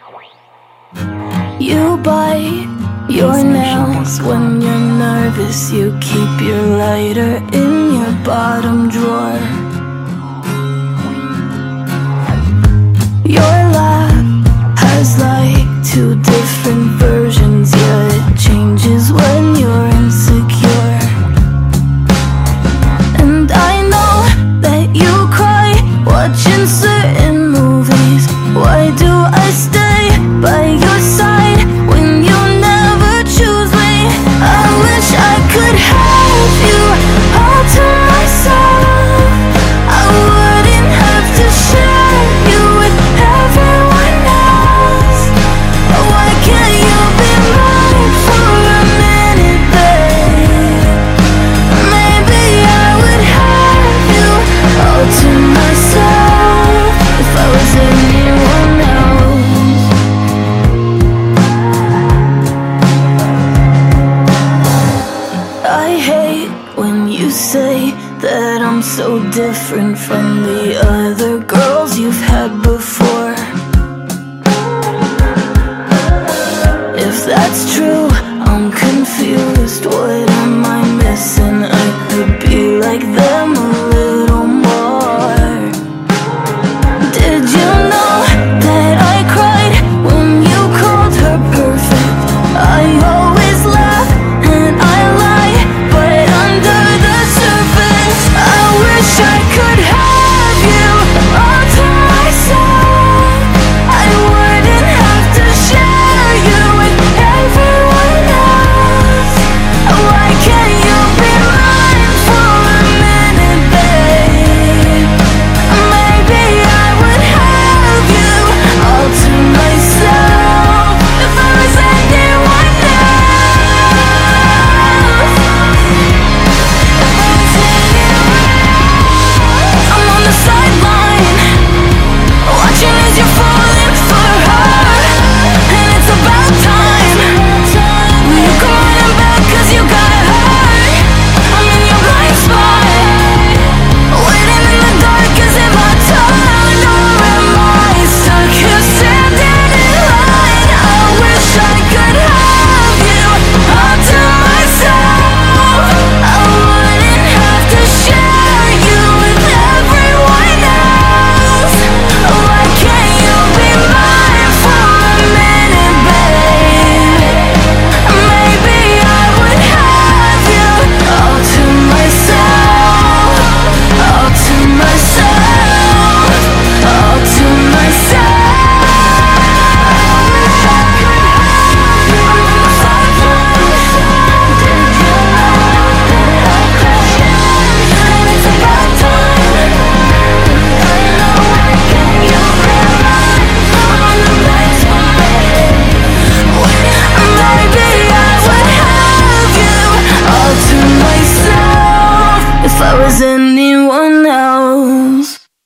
You bite your nails when you're nervous. You keep your lighter in your bottom drawer. Your laugh has like two different versions, yeah, it changes when you're insecure. And I know that you cry watching certain movies. Why do I stay by your side when you never choose me? I wish I could have you all to myself. I wouldn't have to share you with everyone else. Why can't you be mine for a minute, babe? Maybe I would have you all to myself if I was anyone else. I hate when you say that I'm so different from the other girls you've had before. If that's true,